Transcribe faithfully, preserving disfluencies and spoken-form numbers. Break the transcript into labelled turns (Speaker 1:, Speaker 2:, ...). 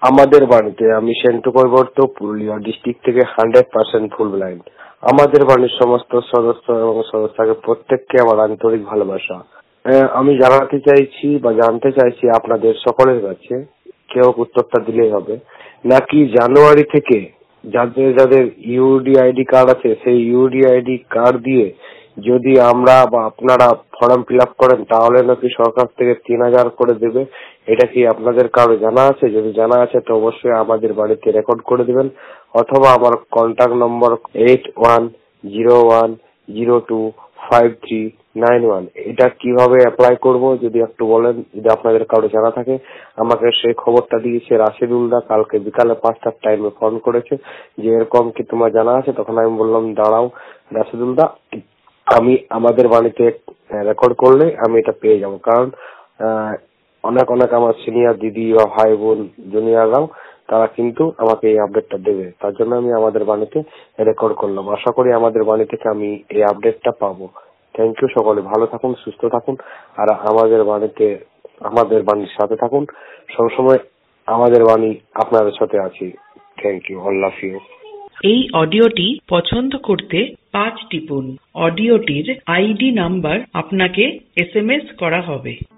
Speaker 1: আমাদের বাড়িতে আমি সেন্টু কৈবর্ত পুরুলিয়া ডিস্ট্রিক্ট থেকে হান্ড্রেড পার্সেন্ট ফুল ব্লাইন্ড। আমাদের বাড়ির সমস্ত সদস্য এবং সদস্যকে প্রত্যেককে আমার আন্তরিক ভালোবাসা। আহ, আমি জানাতে চাইছি বা জানতে চাইছি আপনাদের সকলের কাছে, কেউ উত্তরটা দিলেই হবে, নাকি জানুয়ারি থেকে যাদের যাদের ইউডি আইডি কার্ড আছে সেই ইউডি আইডি কার্ড দিয়ে যদি আমরা বা আপনারা ফর্ম ফিল আপ করেন তাহলে নাকি সরকার থেকে তিন হাজার করে দেবে। এটা কি আপনাদের কারো জানা আছে? যদি জানা আছে তো অবশ্যই আমাদের বাড়িতে রেকর্ড করে দিবেন, অথবা আমার contact number eight one zero one zero two five three nine one. এটা কিভাবে অ্যাপ্লাই করব যদি একটু বলেন, যদি আপনাদের কারো জানা থাকে। আমাকে সেই খবরটা দিয়েছে রাশিদুলদা, কালকে বিকালে পাঁচটার টাইমে ফোন করেছে যে এরকম কি তোমার জানা আছে। তখন আমি বললাম দাঁড়াও রাশিদুলদা, আমি আমাদের বাড়িতে রেকর্ড করলে আমি এটা পেয়ে যাব, কারণ অনেক অনেক আমার সিনিয়র দিদি বা ভাই বোন জুনিয়ররাও তারা কিন্তু আমাকে এই আপডেটটা দেবে। তার জন্য আমি আমাদের বাড়িতে রেকর্ড করলাম। আশা করি আমাদের বাড়ি থেকে আমি এই আপডেটটা পাবো। Thank you. সকলে ভালো থাকুন, সুস্থ থাকুন, আর আমাদের বাড়িতে আমাদের বাণীর সাথে থাকুন। সবসময় আমাদের বাণী আপনাদের সাথে আছি। Thank you. I love you.
Speaker 2: এই অডিওটি পছন্দ করতে পাঁচ টিপুন। অডিওটির আইডি নাম্বার আপনাকে এস এম এস করা হবে।